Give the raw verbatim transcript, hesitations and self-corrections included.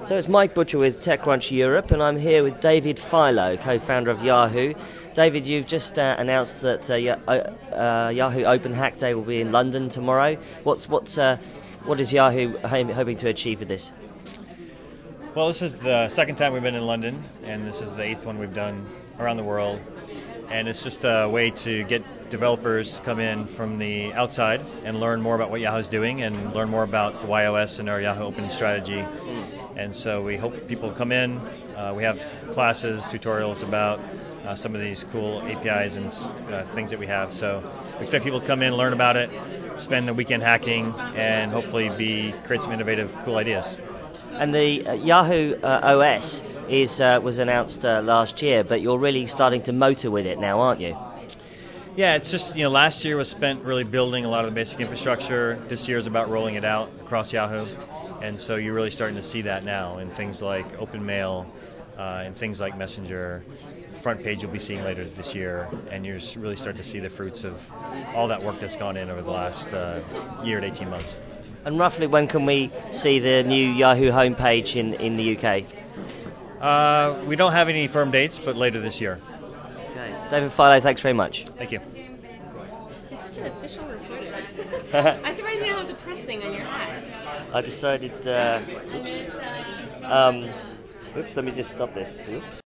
So it's Mike Butcher with TechCrunch Europe, and I'm here with David Filo, co-founder of Yahoo. David, you've just uh, announced that uh, uh, Yahoo Open Hack Day will be in London tomorrow. What's what's uh, what is Yahoo hoping to achieve with this? Well, this is the second time we've been in London, and this is the eighth one we've done around the world. And it's just a way to get developers to come in from the outside and learn more about what Yahoo's doing and learn more about the Y O S and our Yahoo Open strategy. And so we hope people come in. Uh, we have classes, tutorials about uh, some of these cool A P Is and uh, things that we have. So we expect people to come in, learn about it, spend a weekend hacking, and hopefully be create some innovative, cool ideas. And the uh, Yahoo uh, O S is uh, was announced uh, last year, but you're really starting to motor with it now, aren't you? Yeah, it's just, you know, last year was spent really building a lot of the basic infrastructure. This year is about rolling it out across Yahoo. And so you're really starting to see that now in things like OpenMail uh, and things like Messenger. Front page you'll be seeing later this year, and you're really starting to see the fruits of all that work that's gone in over the last uh, year to eighteen months. And roughly when can we see the new Yahoo homepage in, in the U K? Uh, we don't have any firm dates, but later this year. Okay. David Filo, thanks very much. Thank you. You're such an official reporter. I'm surprised you don't have the press thing on your hat. I decided, uh, oops, um, oops, let me just stop this. Oops.